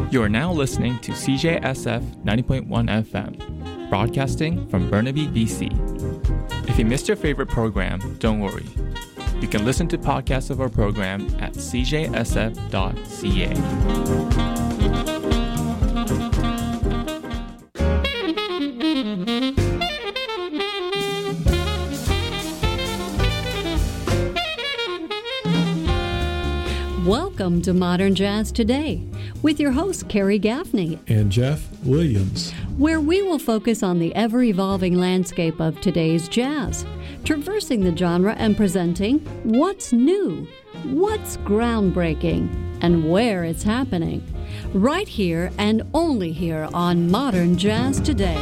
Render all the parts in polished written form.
You are now listening to CJSF 90.1 FM, broadcasting from Burnaby, BC. If you missed your favorite program, don't worry. You can listen to podcasts of our program at cjsf.ca. Welcome to Modern Jazz Today with your host, Carrie Gaffney and Jeff Williams, where we will focus on the ever-evolving landscape of today's jazz, traversing the genre and presenting what's new, what's groundbreaking, and where it's happening, right here and only here on Modern Jazz Today.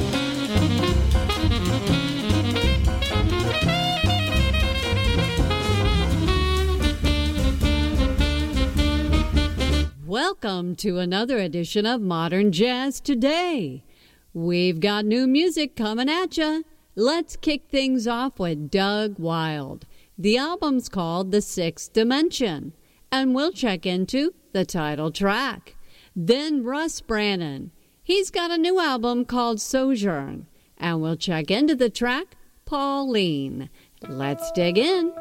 Welcome to another edition of Modern Jazz Today. We've got new music coming at you. Let's kick things off with Doug Wild. The album's called The Sixth Dimension, and we'll check into the title track. Then Russ Brannan. He's got a new album called Sojourn, and we'll check into the track Pauline. Let's dig in.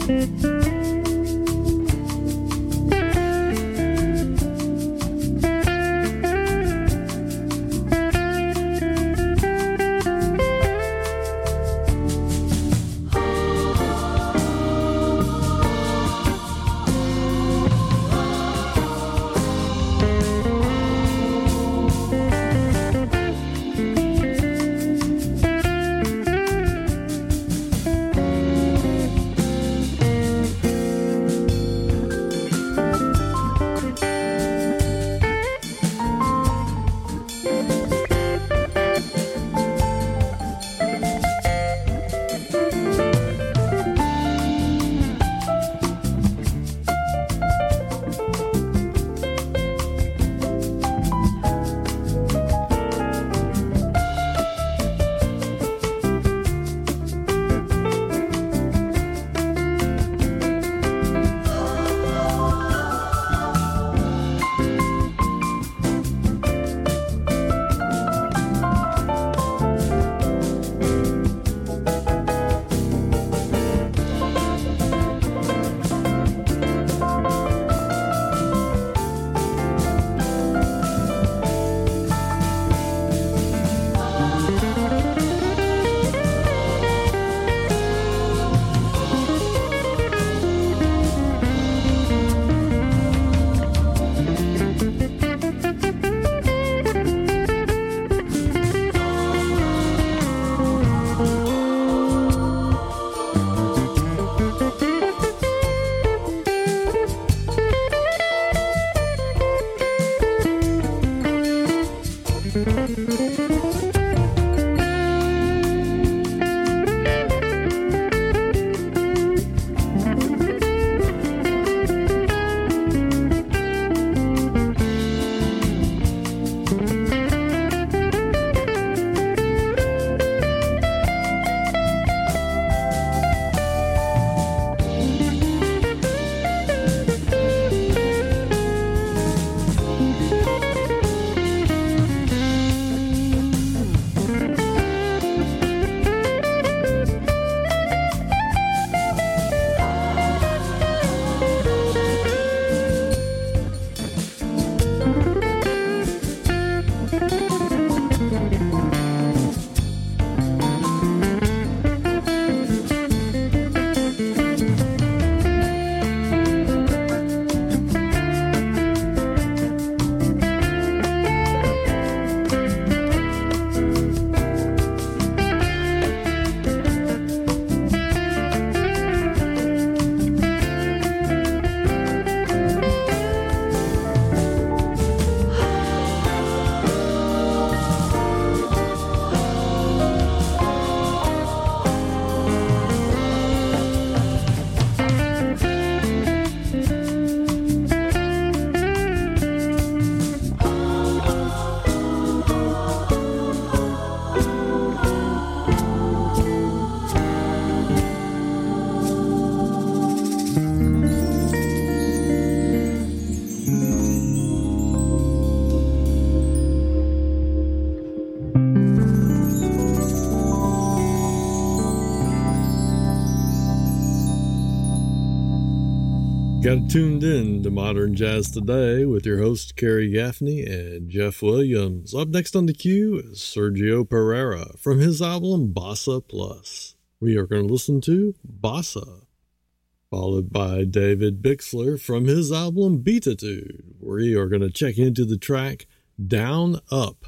Got tuned in to Modern Jazz Today with your hosts Kerry Gaffney and Jeff Williams. Up next on the queue is Sergio Pereira from his album Bossa Plus. We are going to listen to Bossa, followed by David Bixler from his album Beatitude. We are going to check into the track Down Up.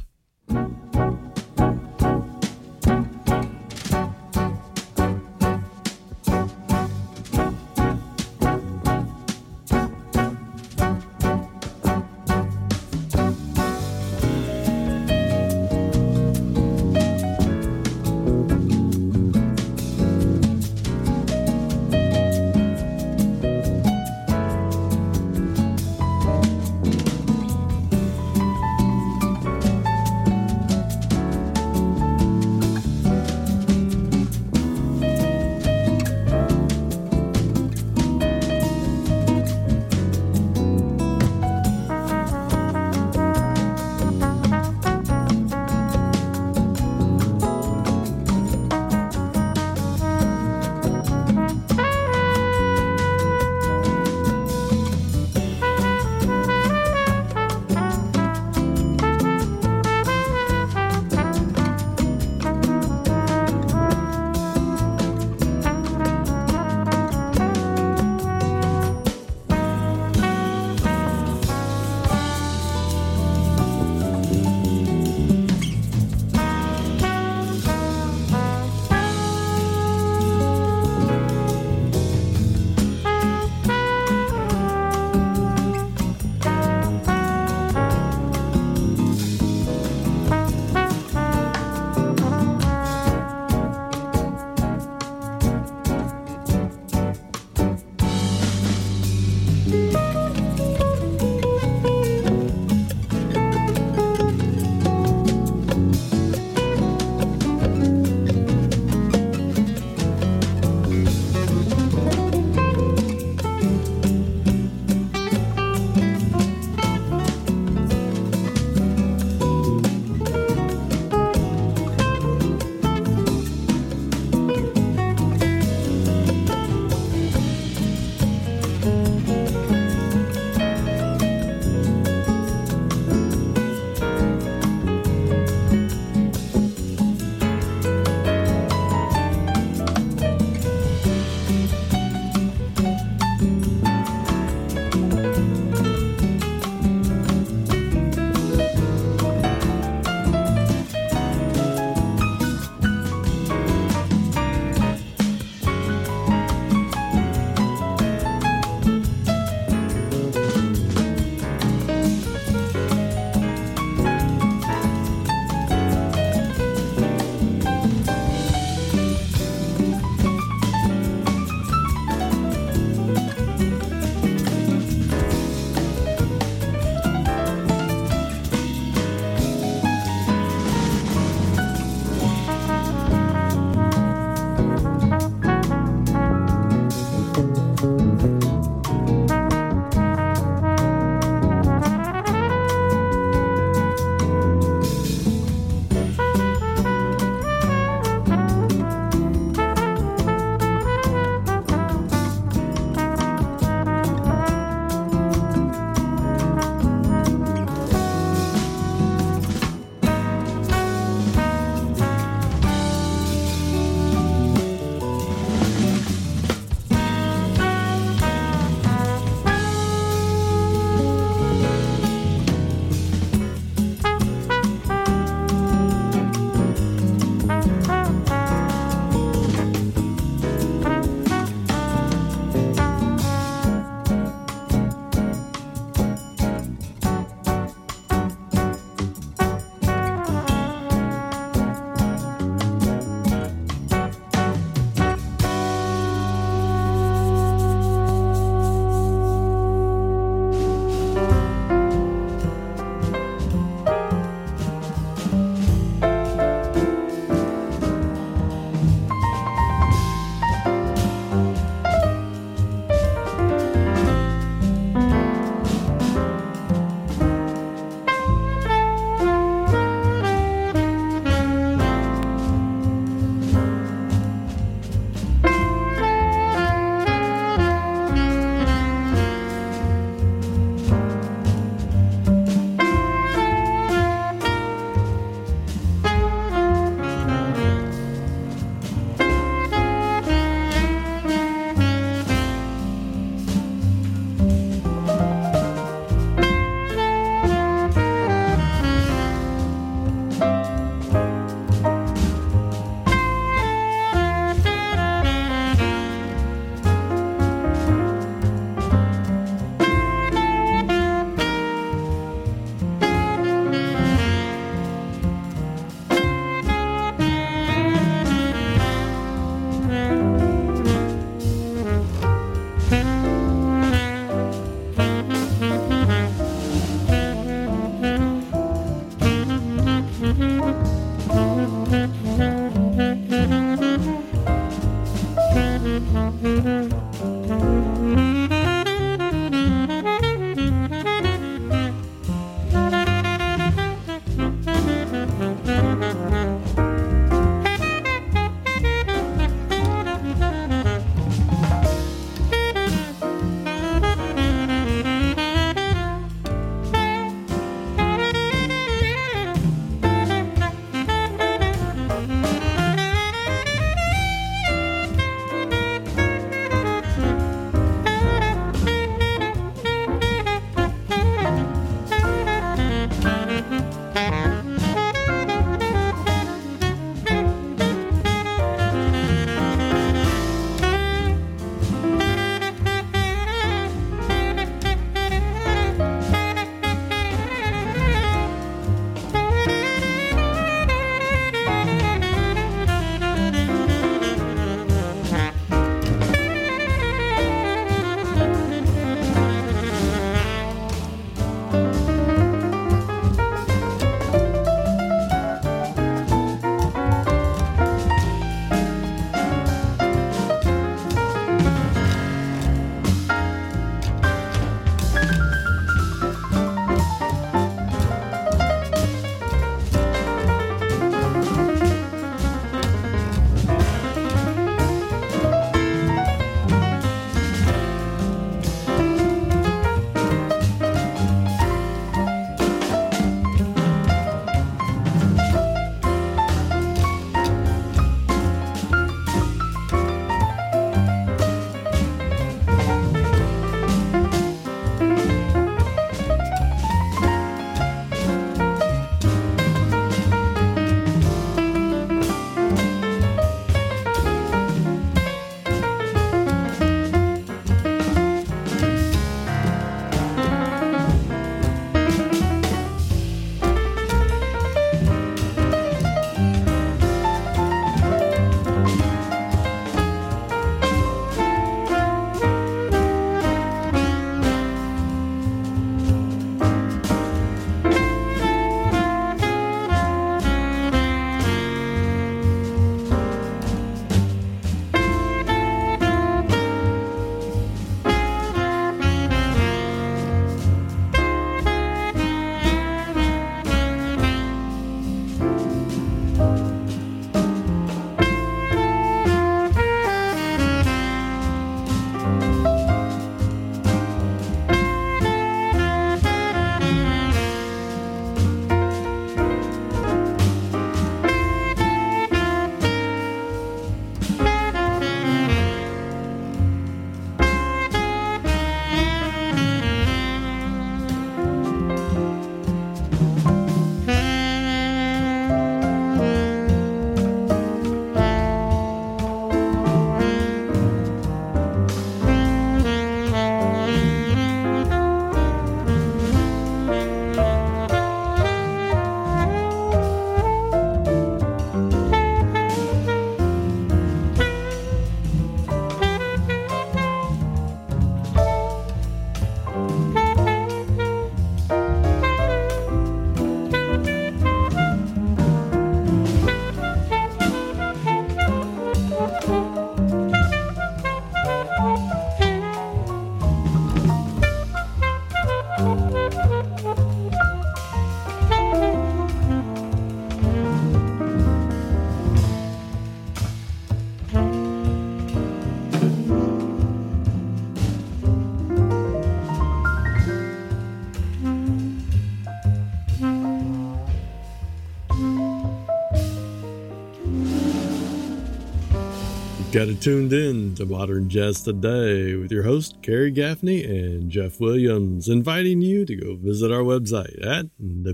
Got it tuned in to Modern Jazz Today with your host, Kerry Gaffney and Jeff Williams, inviting you to go visit our website at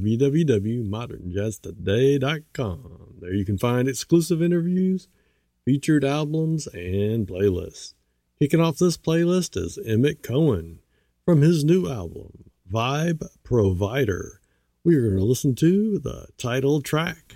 www.modernjazztoday.com. There you can find exclusive interviews, featured albums, and playlists. Kicking off this playlist is Emmett Cohen from his new album, Vibe Provider. We are going to listen to the title track.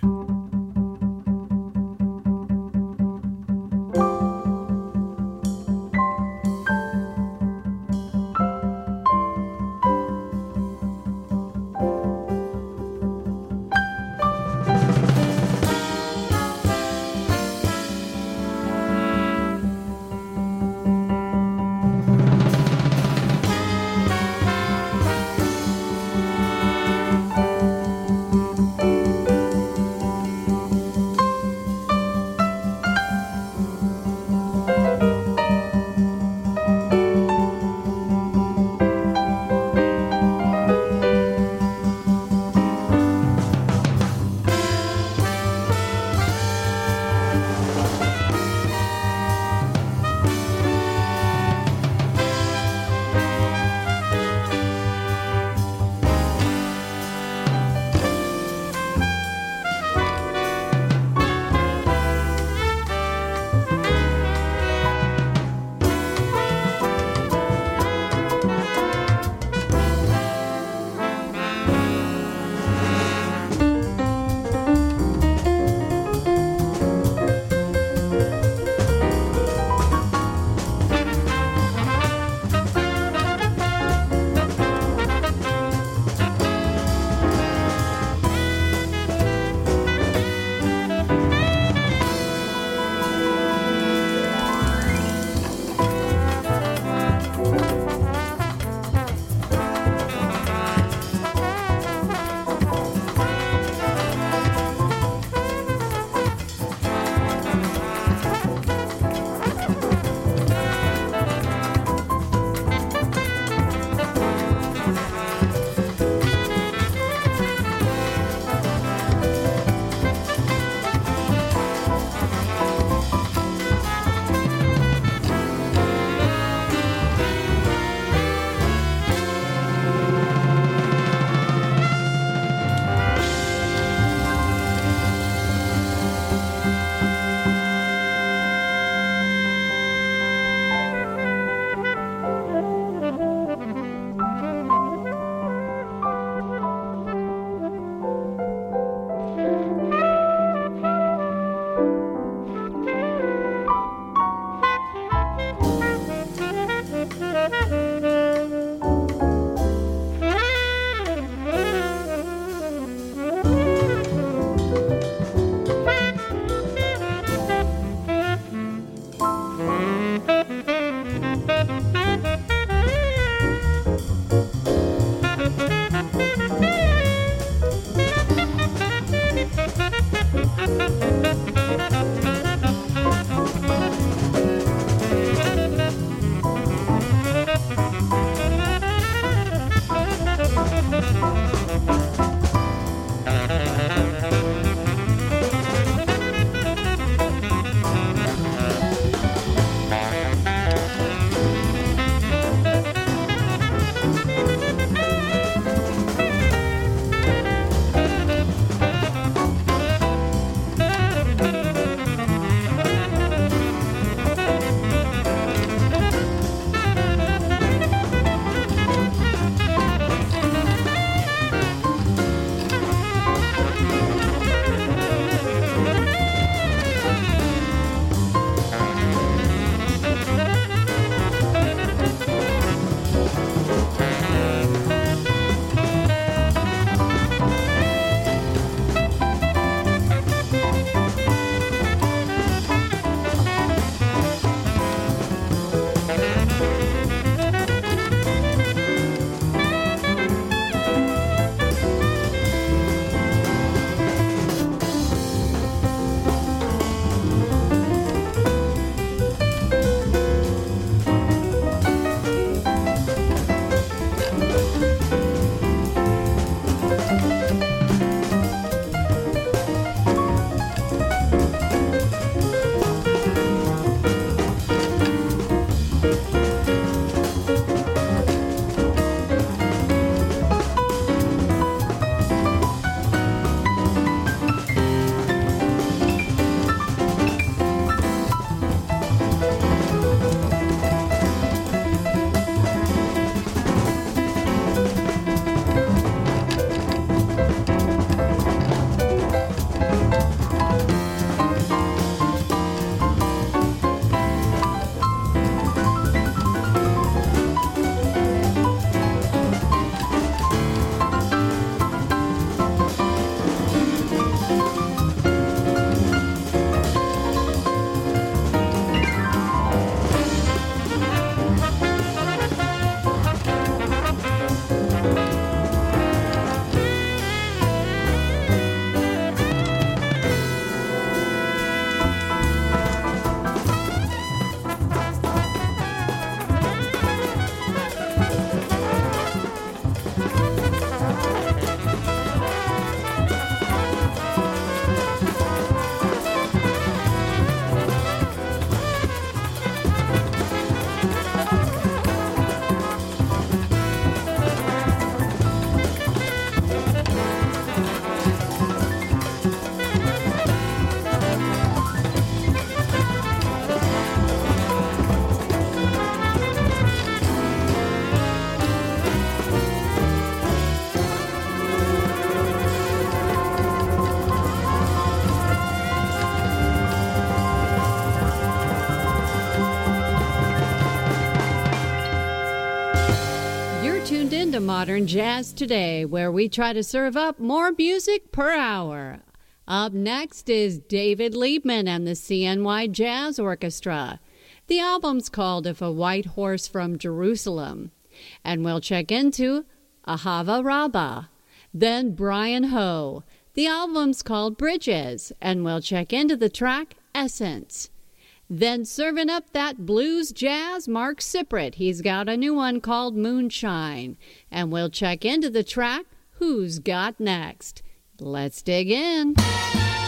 You're tuned in to Modern Jazz Today, where we try to serve up more music per hour. Up next is David Liebman and the CNY Jazz Orchestra. The album's called If a White Horse from Jerusalem. And we'll check into Ahava Rabbah. Then Brian Ho. The album's called Bridges, and we'll check into the track Essence. Then serving up that blues jazz, Mark Siprit. He's got a new one called Moonshine. And we'll check into the track Who's Got Next. Let's dig in.